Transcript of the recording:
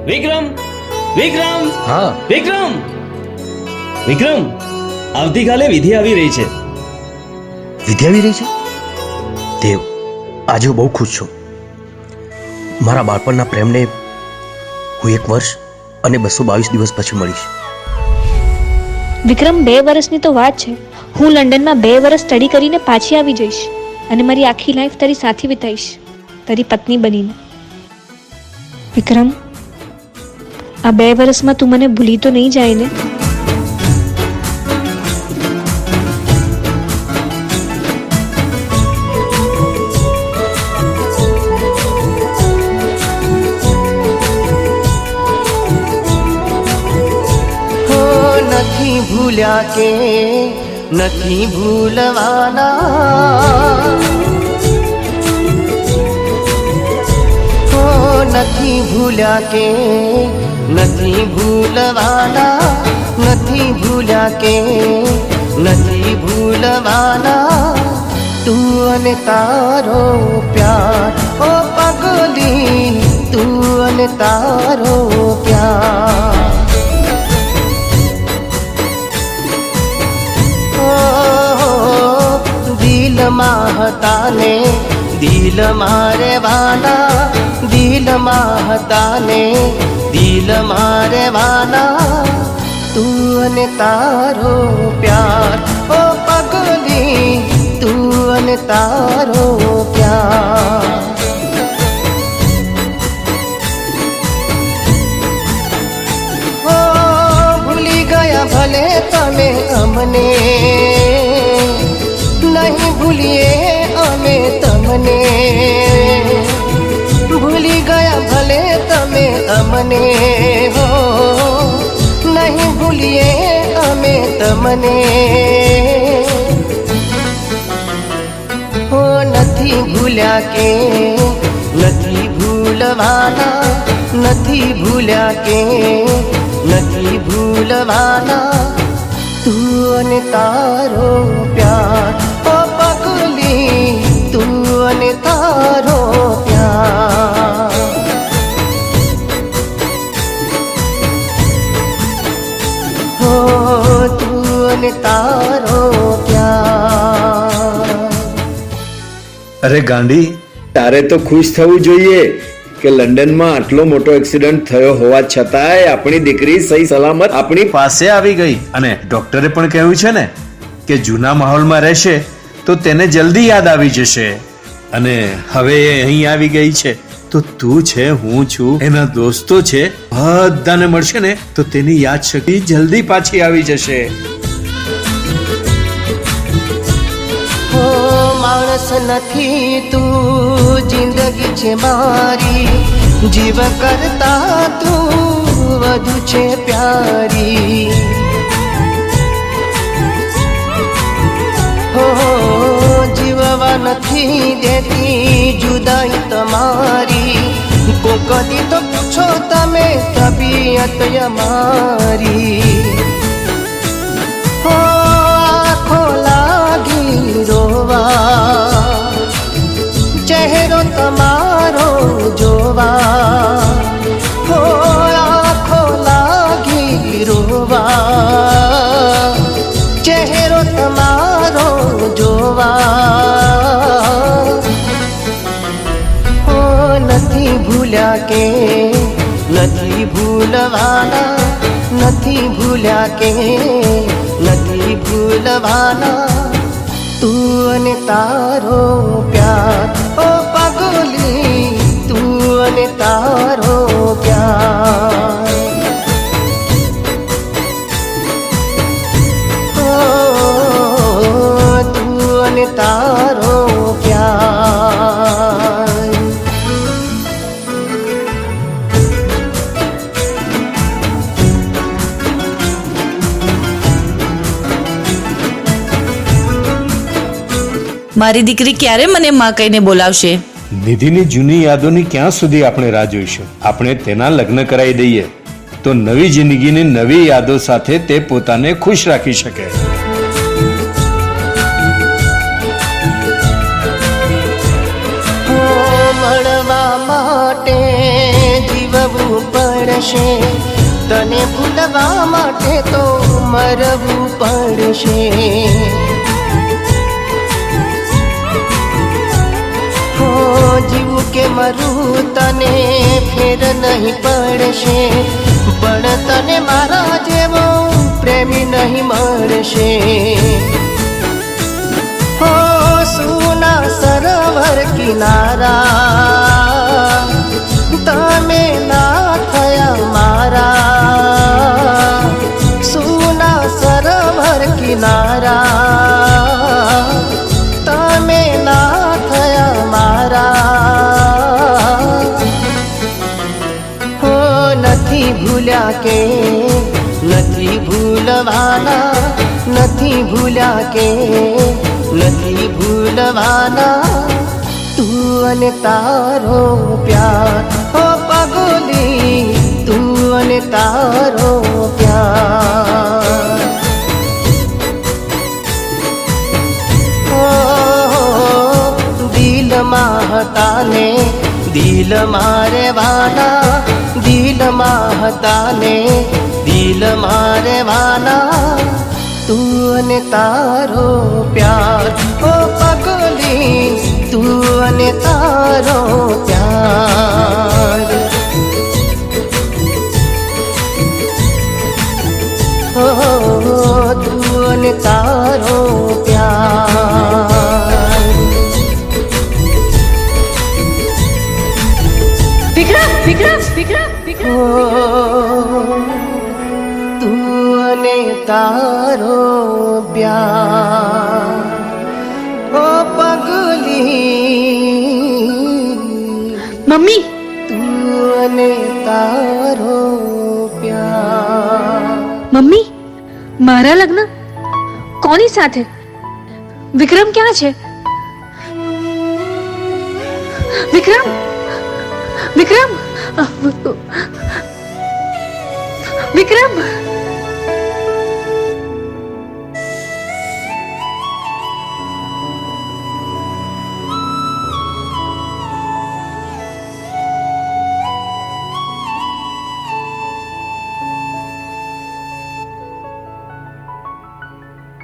વિક્રમ, વિક્રમ, હા વિક્રમ, વિક્રમ, આવતીકાલે વિધિ આવી રહી છે. વિધિ આવી રહી છે? દેવ, આજે હું બહુ ખુશ છું. મારા બાળપણના પ્રેમને હું 1 વર્ષ અને 222 દિવસ પછી મળીશ. વિક્રમ, 2 વર્ષની તો વાત છે. હું લંડનમાં 2 વર્ષ સ્ટડી કરીને પાછી આવી જઈશ અને મારી આખી લાઈફ તારી સાથે વિતાઈશ, તારી પત્ની બનીને. વિક્રમ, આ 2 વર્ષમાં તું મને ભૂલી તો નહીં જાય ને? નથી ભૂલ્યા કે નથી ભૂલવાના, નથી ભૂલ્યા કે નથી ભૂલવાના, નથી ભૂલ્યા કે નથી ભૂલવાના. તું અને તારો પ્યાર, ઓ પગલી, તું અને તારો પ્યાર. દિલમાં હતા ને દિલમાં રહેવાના, દિલમાં હતા ને દિલમાં રહેવાના. તું અને તારો પ્યાર, ઓ પગલી, તું અને તારો પ્યાર. ભૂલી ગયા ભલે તમે અમને, નહીં ભૂલીએ અમે તમને. ભૂલી ગયા ભલે તમે અમને, હો નહીં ભૂલીએ અમે તમને. હો નથી ભૂલ્યા કે નથી ભૂલવાના, નથી ભૂલ્યા કે નથી ભૂલવાના. તું અને તારો પ્યાર, ઓ પગલી, તું અને તારો પ્યાર. હો તું અને તારો પ્યાર. અરે ગાંડી, તારે તો ખુશ થવું જોઈએ કે લંડનમાં આટલો મોટો એક્સિડન્ટ થયો હોવા છતાંય આપણી દીકરી સહી સલામત આપણી પાસે આવી ગઈ. અને ડોક્ટરે પણ કહ્યું છે ને કે જૂના માહોલમાં રહેશે તો તેને જલ્દી યાદ આવી જશે. અને હવે એ અહીં આવી ગઈ છે તો તું છે, હું છું, એના દોસ્તો છે, બધાને મળશે ને તો તેની યાદ શક્તિ જલ્દી પાછી આવી જશે. માણસ નથી તું, જિંદગી છે મારી, જીવ કરતા તું વધુ છે પ્યારી. હો જીવવા નથી દેતી જુદાઈ તમારી. કોકદી તો પૂછો તમે તબિયત અમારી. હો આખો લાગી રોવા, ચહેરો તમારો જોવા. હો આખો લાગી રોવા, ચહેરો તમારો જોવા. હો નથી ભૂલ્યા કે નથી ભૂલવાના, નથી ભૂલ્યા કે નથી ભૂલવાના. તું અને તારો પ્યાર, ઓ પગલી, તું અને તારો પ્યાર. તું અને તારો પ્યાર. મારી દીકરી ક્યારે મને માં કહીને બોલાવશે? નિધિની જૂની યાદોની ક્યાં સુધી આપણે રાહ જોઈશું? આપણે તેના લગ્ન કરાવી દઈએ તો નવી જિંદગીની નવી યાદો સાથે તે પોતાને ખુશ રાખી શકે. મળવા માટે જીવ ભૂલવું પડશે, તને ભૂલવા માટે તો મરવું પડશે. હો જીવું કે મરું તને ફેર નહીં પડશે, પણ તને મારા જેવો પ્રેમી નહીં મળશે. હો સુના સરોવર કિનારા તમે ના થયા મારા, સુના સરોવર કિનારા તમે ના થયા મારા. હો નથી ભૂલ્યા કે નથી ભૂલવાના, નથી ભૂલ્યા કે નથી ભૂલવાના, તું અને તારો પ્યાર. હો પગોલી તું અને તારો પ્યાર. દિલમાં હતા ને દિલમાં રહેવાના, દિલમાં હતા ને દિલમાં રહેવાના, તું અને તારો પ્યાર. ઓ પગલી તું અને તારો પ્યાર. ઓ તું અને તારો પ્યાર. વિક્રમ વિક્રમ વિક્રમ વિક્રમ તું અને તારો પ્યાર. ઓ પગલી મમ્મી તું અને તારો પ્યાર. મમ્મી મારા લગ્ન કોની સાથે? વિક્રમ ક્યાં છે? વિક્રમ વિક્રમ વિક્રમ